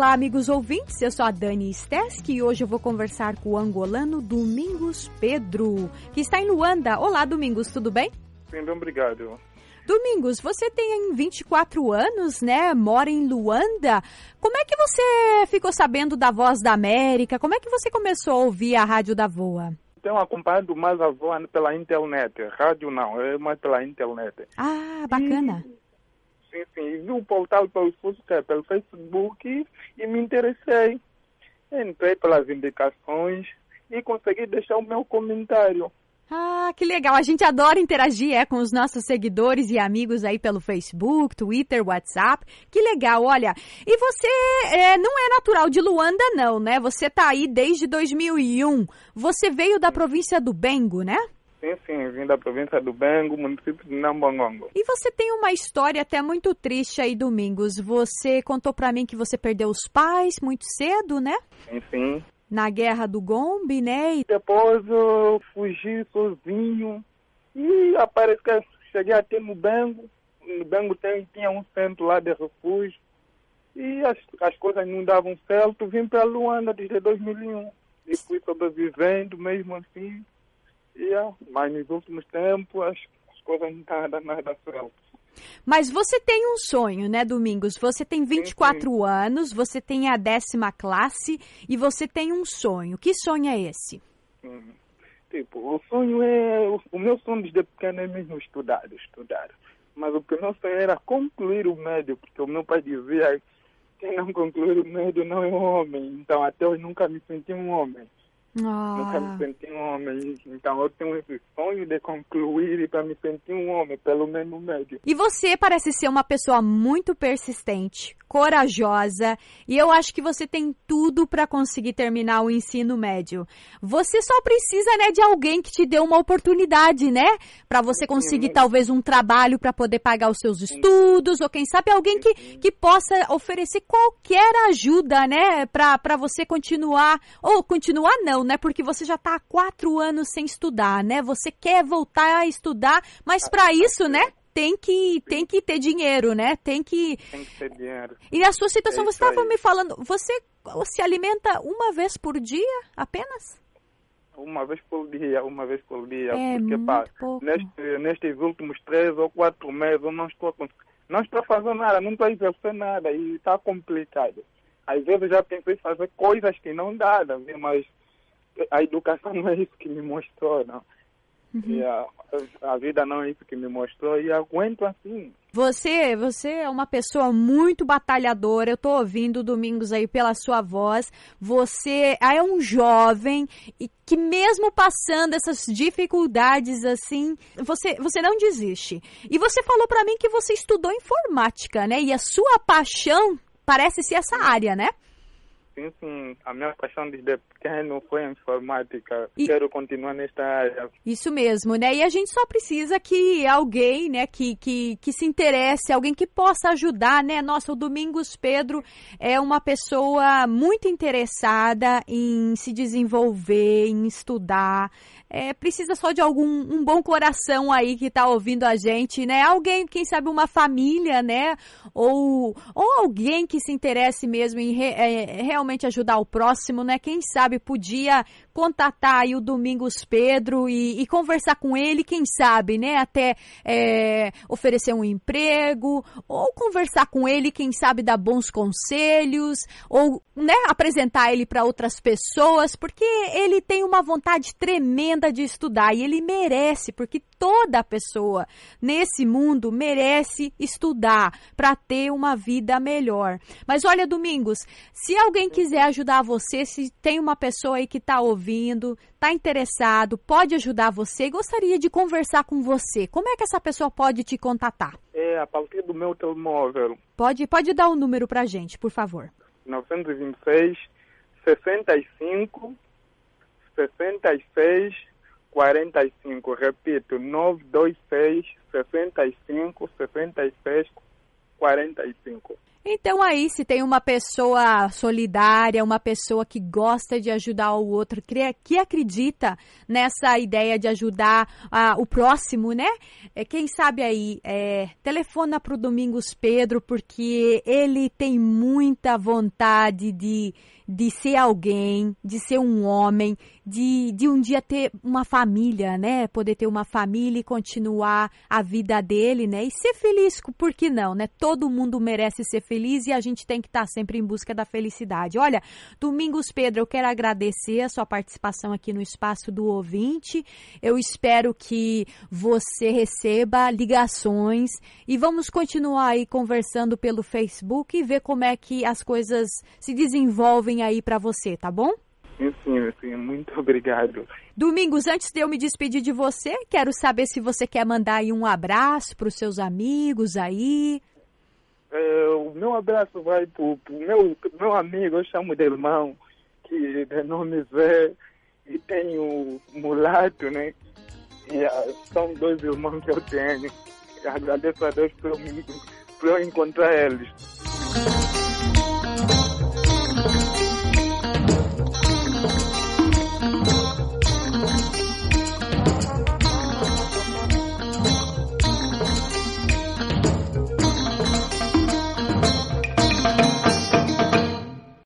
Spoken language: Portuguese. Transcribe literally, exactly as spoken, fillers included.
Olá, amigos ouvintes, eu sou a Dani Steski e hoje eu vou conversar com o angolano Domingos Pedro, que está em Luanda. Olá, Domingos, tudo bem? Sim, obrigado. Domingos, você tem vinte e quatro anos, né? Mora em Luanda. Como é que você ficou sabendo da Voz da América? Como é que você começou a ouvir a Rádio da Voa? Tenho acompanhado mais a Voa pela internet. Rádio não, é mais pela internet. Ah, bacana. E... Sim, sim. Vi o portal pelo, pelo Facebook e me interessei. Entrei pelas indicações e consegui deixar o meu comentário. Ah, que legal. A gente adora interagir é, com os nossos seguidores e amigos aí pelo Facebook, Twitter, WhatsApp. Que legal, olha. E você é, não é natural de Luanda, não, né? Você tá aí desde dois mil e um. Você veio da província do Bengo, né? Sim, sim, vim da província do Bengo, município de Nambangongo. E você tem uma história até muito triste aí, Domingos. Você contou pra mim que você perdeu os pais muito cedo, né? Sim, sim. Na Guerra do Gombe, né? E... Depois eu fugi sozinho e aparece que cheguei até no Bengo. No Bengo tem, tinha um centro lá de refúgio e as, as coisas não davam certo. Vim para Luanda desde dois mil e um e fui sobrevivendo mesmo assim. Yeah, mas nos últimos tempos as, as coisas não estão dando nada certo. Mas você tem um sonho, né, Domingos? Você tem vinte e quatro sim, sim. anos, você tem a décima classe e você tem um sonho. Que sonho é esse? Hum, tipo, o sonho é... O, o meu sonho desde pequeno é mesmo estudar, estudar. Mas o meu sonho era concluir o médio, porque o meu pai dizia que quem não concluir o médio não é um homem. Então até hoje nunca me senti um homem. Ah. Nunca me senti um homem, então eu tenho esse sonho de concluir para me sentir um homem, pelo menos médio. E você parece ser uma pessoa muito persistente, corajosa, e eu acho que você tem tudo para conseguir terminar o ensino médio. Você só precisa, né, de alguém que te dê uma oportunidade, né, para você conseguir talvez um trabalho para poder pagar os seus estudos, ou quem sabe alguém que, que possa oferecer qualquer ajuda, né, para você continuar, ou continuar não, né, porque você já está há quatro anos sem estudar, né, você quer voltar a estudar, mas para isso, né, Tem que, tem que ter dinheiro, né? Tem que... Tem que ter dinheiro. E a sua situação, é você estava me falando, você se alimenta uma vez por dia apenas? Uma vez por dia, uma vez por dia. É porque, muito pá, pouco. Neste, nestes últimos três ou quatro meses eu não estou, não estou fazendo nada, não estou a exercer nada e está complicado. Às vezes eu já pensei em fazer coisas que não dá, mas a educação não é isso que me mostrou, não. Uhum. E a, a vida não é isso que me mostrou e aguento assim. Você, você é uma pessoa muito batalhadora, eu tô ouvindo Domingos aí pela sua voz. Você é um jovem e que mesmo passando essas dificuldades assim, você, você não desiste. E você falou pra mim que você estudou informática, né? E a sua paixão parece ser essa área, né? Sim, sim. A minha paixão desde pequeno foi a informática. E... Quero continuar nesta área. Isso mesmo, né? E a gente só precisa que alguém, né, que, que, que se interesse, alguém que possa ajudar, né? Nossa, o Domingos Pedro é uma pessoa muito interessada em se desenvolver, em estudar. É, precisa só de algum um bom coração aí que tá ouvindo a gente, né? Alguém, quem sabe uma família, né? Ou, ou alguém que se interesse mesmo em re, é, realmente ajudar o próximo, né? Quem sabe podia contatar aí o Domingos Pedro e, e conversar com ele, quem sabe, né? Até é, oferecer um emprego, ou conversar com ele, quem sabe dar bons conselhos, ou, né, apresentar ele para outras pessoas, porque ele tem uma vontade tremenda de estudar e ele merece, porque toda pessoa nesse mundo merece estudar para ter uma vida melhor. Mas olha, Domingos, se alguém quiser ajudar você, se tem uma pessoa aí que está ouvindo, está interessado, pode ajudar você, gostaria de conversar com você, como é que essa pessoa pode te contatar? É, a partir do meu telemóvel. Pode, pode dar o um número para a gente, por favor. novecentos e vinte e seis, sessenta e cinco, sessenta e seis, quarenta e cinco. Repito, nove dois seis, sessenta e cinco, sessenta e seis, quarenta e cinco. Então aí, se tem uma pessoa solidária, uma pessoa que gosta de ajudar o outro, que acredita nessa ideia de ajudar uh, o próximo, né? É, quem sabe aí, é, telefona para o Domingos Pedro, porque ele tem muita vontade de, de ser alguém, de ser um homem, de, de um dia ter uma família, né? Poder ter uma família e continuar a vida dele, né? E ser feliz, por que não, né? Todo mundo merece ser feliz e a gente tem que estar sempre em busca da felicidade. Olha, Domingos Pedro, eu quero agradecer a sua participação aqui no Espaço do Ouvinte. Eu espero que você receba ligações e vamos continuar aí conversando pelo Facebook e ver como é que as coisas se desenvolvem aí para você, tá bom? Sim, sim, sim, muito obrigado. Domingos, antes de eu me despedir de você, quero saber se você quer mandar aí um abraço para os seus amigos aí. É, o meu abraço vai para o meu, meu amigo, eu chamo de irmão, que de nome Zé, e tem o Mulato, né? E uh, são dois irmãos que eu tenho. Eu agradeço a Deus por eu, por eu encontrar eles.